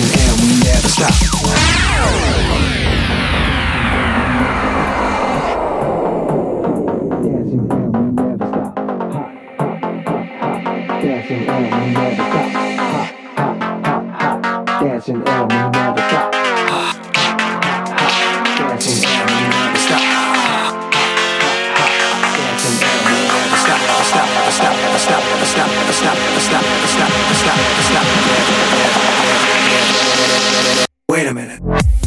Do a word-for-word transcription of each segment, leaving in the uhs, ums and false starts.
dancing and we never stop. Dancing and we never stop. Hot, hot, hot, hot. Dancing and we never stop. Hot, hot, hot, hot. Dancing and we never stop. Hot, hot, hot, hot. Dancing and we never stop. Hot, hot, hot, hot. Dancing and we never stop. Never stop, never stop, never stop, never stop, never stop, never stop, never stop, never stop, never stop, never stop. Wait a minute.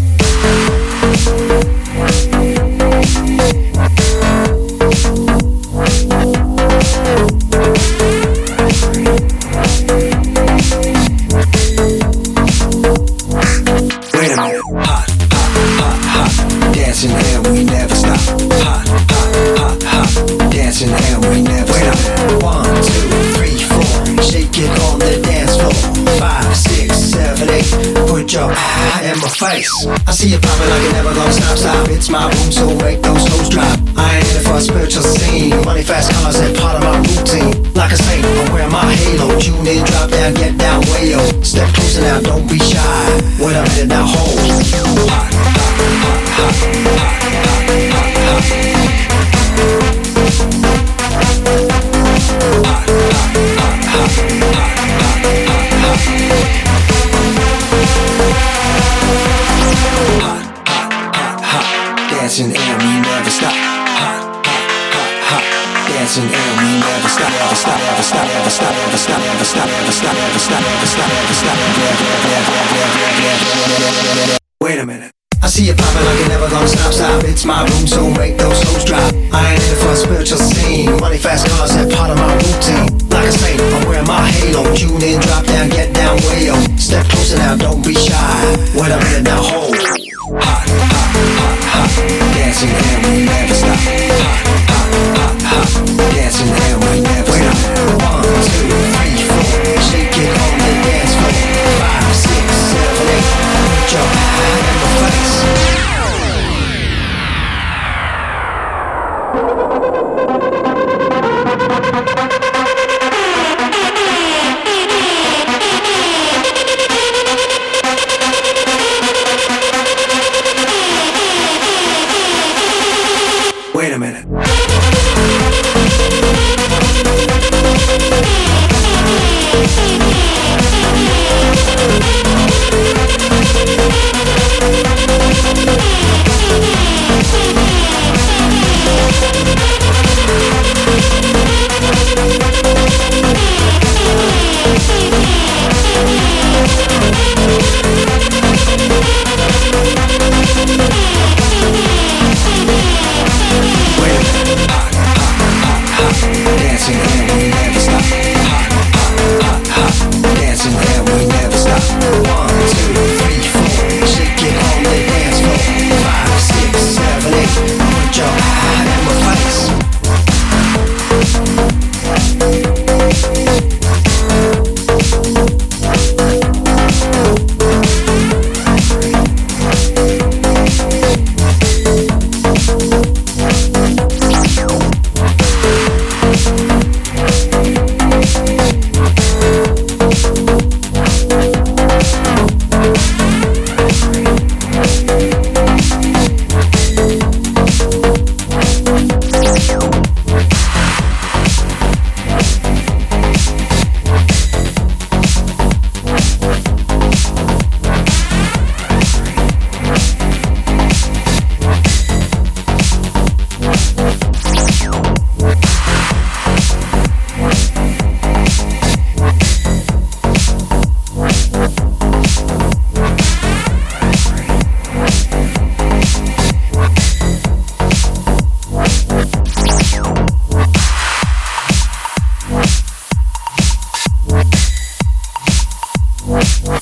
Wait a minute. Hot, hot, hot, hot. Dancing and we never stop. Hot, hot, hot, hot. Dancing and we never stop. One, two, three, four. Shake it on the dance floor. Five, six, seven, eight. Put your eye in my face. I see you popping like you're never gonna stop, stop. It's my room, so make those hoes drop. I ain't in it for a spiritual scene. Money, fast cars, and part of my routine. Like a saint, I'm wearing my halo. Tune in, drop down, get down, way yo. Step closer now, don't be shy. Wait a minute now, hold. Hot, hot, hot, hot, hot, hot, hot, hot. Hot, hot, hot, hot, hot, hot, hot. Dancing and we never stop. Hot, hot, hot, hot. Dancing and we never stop. Never stop, never stop, never stop, never stop, never stop, never stop, never stop, never stop, never stop, never stop. Wait a minute. I see you popping like you're never gonna stop, stop. It's my room, so make those hoes drop. I ain't in it for a spiritual scene. Money, fast cars, and part of my routine. Like a saint, I'm wearing my halo. Tune in, drop down, get down, way yo. Step closer now, don't be shy. Wait a minute now, hold. Hot, hot, hot, hot. Dancing and we never stop. Hot, hot, hot, hot. Dancing and we never stop. One, two, three, four. Shake it on the dance floor. Five, six, seven, eight. Put your eye in my face. Wait a minute. Dancing and we never stop. Hot, hot, hot, hot. Dancing and we never stop. One, two, three, four. Shake it on the dance floor. Five, six, seven, eight. Put your eye in my face. What?